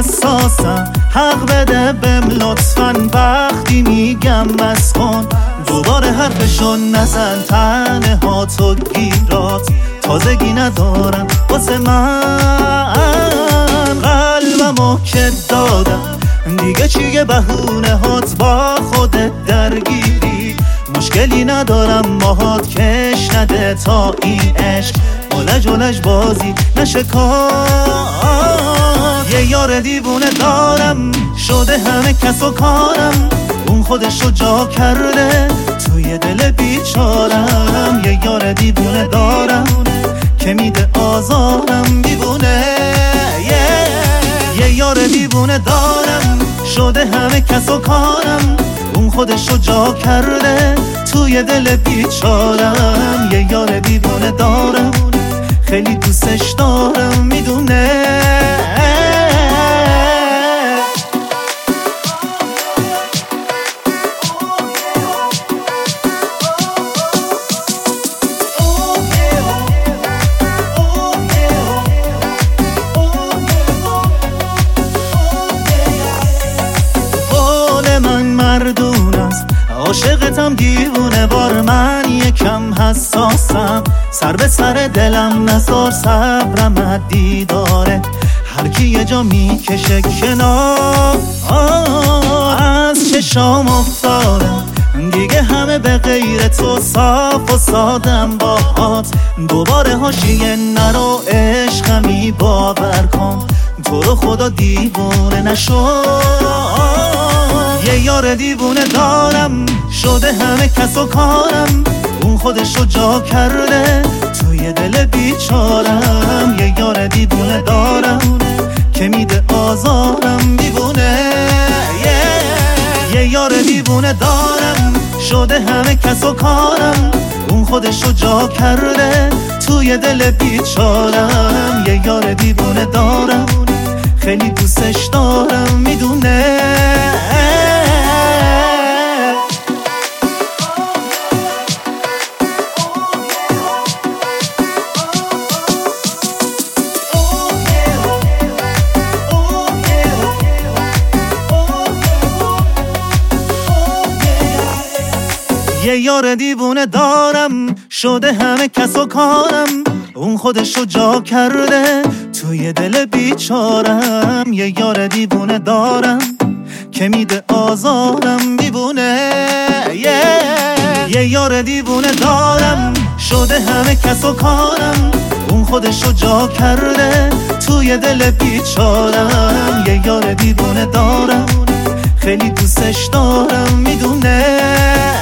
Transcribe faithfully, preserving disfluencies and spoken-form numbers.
حساسم، حق بده بهم لطفاً وقتی میگم بس کن. دوباره حرفشون نزن، تنه ها تو گیرات تازگی ندارم واسه من. قلبمو که دادم دیگه چیه بهونه هات با خودت درگیری. مشکلی ندارم باهات کش نده تا این عشق اولج اولج بازی نشه کار. یه یار دیوونه دارم شده همه کس و کارم، اون خودشو جا کرده توی دل بیچارم. یه یار دیوونه دارم که میده آزارم دیوونه. yeah. یه یار دیوونه دارم شده همه کس و کارم، اون خودشو جا کرده توی دل بیچارم. یه یار دیوونه دارم خیلی دوستش دارم میدونه. مردون است عاشقتم دیوونه بار، من یکم حساسم، سر به سر دلم نزار صبرم از دیداره. هر کی یه جا میکشه کنار از چشام افتادم، دیگه همه به غیر تو صاف و سادم باهات. دوباره حاشیه نرو عشقمی باور کن، تو رو خدا دیوونه نشو. یه یار دیوونه دارم شده همه کس و کارم، اون خودشو جا کرده توی دل بیچارم. یه یار دیوونه دارم که میده آزارم دیوونه. yeah. یه یار دیوونه دارم شده همه کس و کارم، اون خودشو جا کرده توی دل بیچارم. یه یار دیوونه دارم خیلی دوستش دارم میدونه. یه یار دیوونه دارم شده همه کس و کارم، اون خودشو جا کرده توی دل بیچارم. یه یار دیوونه دارم که میده آزارم دیوونه. yeah. یه یار دیوونه دارم شده همه کس و کارم، اون خودشو جا کرده توی دل بیچارم. یه یار دیوونه دارم خیلی دوستش دارم میدونه.